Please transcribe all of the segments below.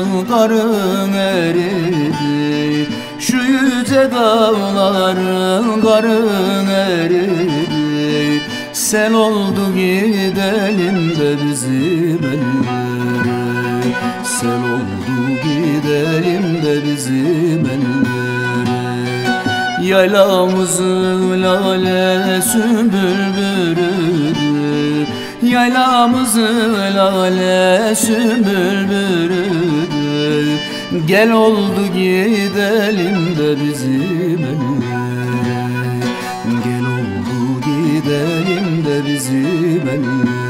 karın eridi, şu yüce dağların karın eridi. Sel oldu gidelim de bizim ellere, sel oldu gidelim de bizim ellere. Yaylamızı lale sümbül bürüdü, yaylamızı lale sümbül bürüdü. Gel oldu gidelim de bizim ellere, gel oldu gidelim de bizim ellere.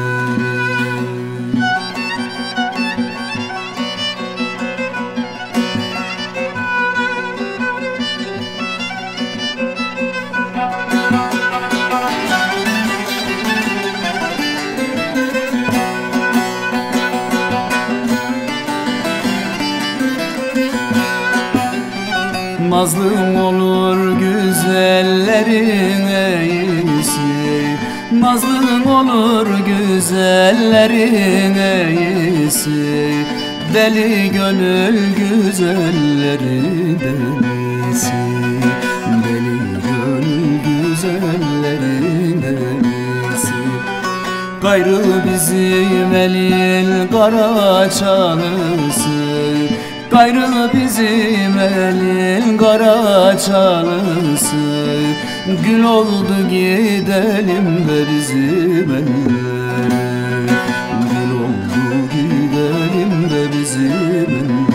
Mazlum olur güzellerin iyisi, mazlum olur güzellerin iyisi. Deli gönül güzellerin delisi, deli gönül güzellerin delisi. Gayrı bizim elin kara çalısı, gayrı bizim elin kara çalısı. Gül oldu gidelim de bizim ellere, gül oldu gidelim de bizim ellere.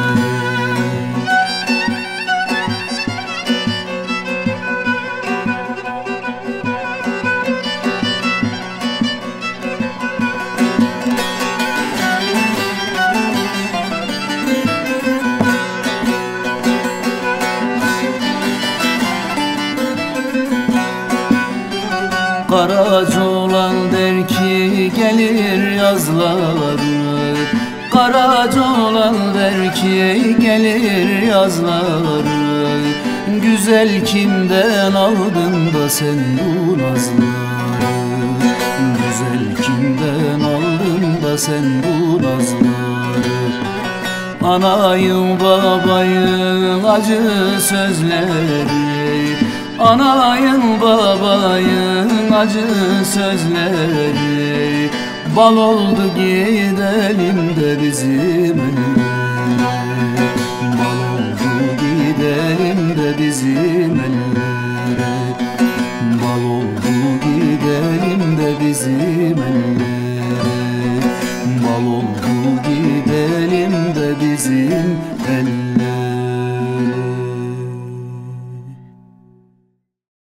Karaca olan der ki gelir yazları, karaca olan der ki gelir yazları. Güzel kimden aldın da sen bu nazları, güzel kimden aldın da sen bu nazları. Anayın babayın acı sözleri, anayın babayın acı sözleri. Bal oldu gidelim de bizim ellere, bal oldu gidelim de bizim ellere.